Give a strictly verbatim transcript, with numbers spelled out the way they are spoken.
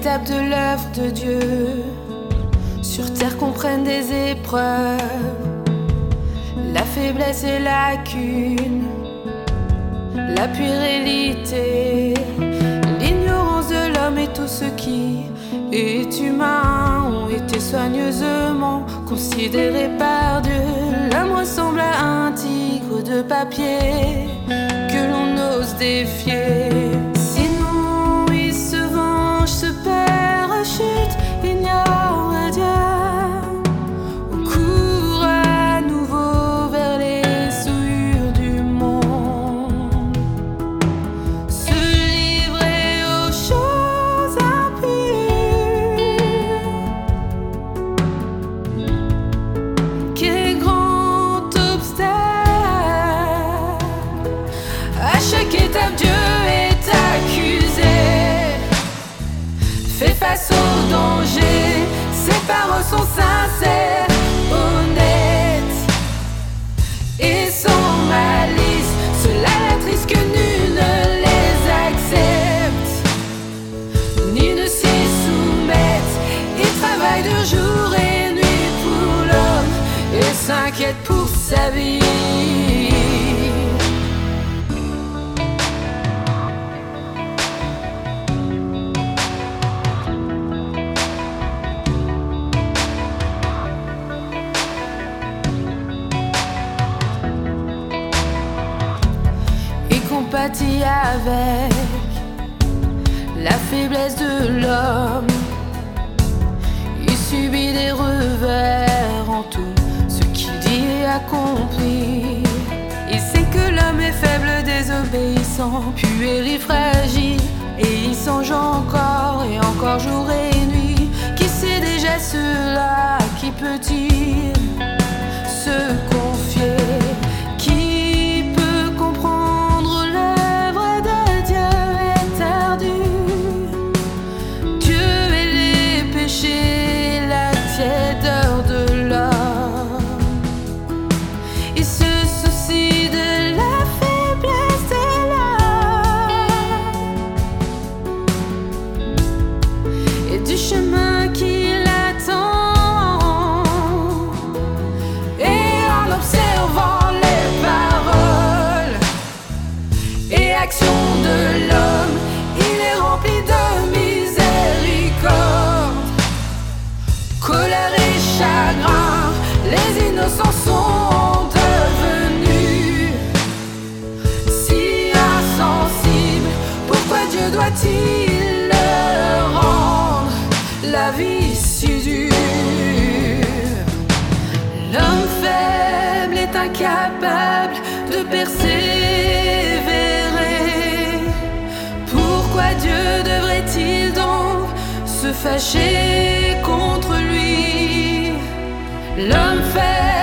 étape de l'œuvre de Dieu. Sur terre qu'on prenne des épreuves, la faiblesse et la lacune, la puérilité, l'ignorance de l'homme et tout ce qui est humain ont été soigneusement considérés par Dieu. L'homme ressemble à un tigre de papier que l'on ose défier. Sinon il se venge, se perd, rechute, ignore Dieu. On court à nouveau vers les souillures du monde, se livrer aux choses impures. Quel grand obstacle! À chaque étape, Dieu est accusé, fait face au danger. Ses paroles sont sincères, honnêtes et sans malice. Cela l'attriste que nul ne les accepte, ni ne s'y soumette. Il travaille de jour et nuit pour l'homme et s'inquiète pour sa vie. Compatit avec la faiblesse de l'homme. Il subit des revers en tout ce qu'il dit et accomplit. Il sait que l'homme est faible, désobéissant, puéril, fragile, et il songe encore et encore jour et nuit. Qui sait déjà cela? Qui peut-il se confier? De l'homme, il est rempli de miséricorde, colère et chagrin. Les innocents sont devenus si insensibles. Pourquoi Dieu doit-il leur rendre la vie si dure? L'homme faible est incapable de persévérer. Pourquoi Dieu devrait-il donc se fâcher contre lui? L'homme fait